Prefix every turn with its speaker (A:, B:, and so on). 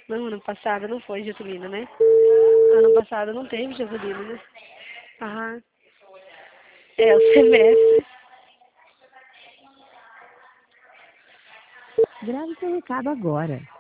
A: Não, ano passado não foi Getulina, né? Ano passado não teve Getulina, né? Aham. É, o semestre.
B: Grave seu recado agora.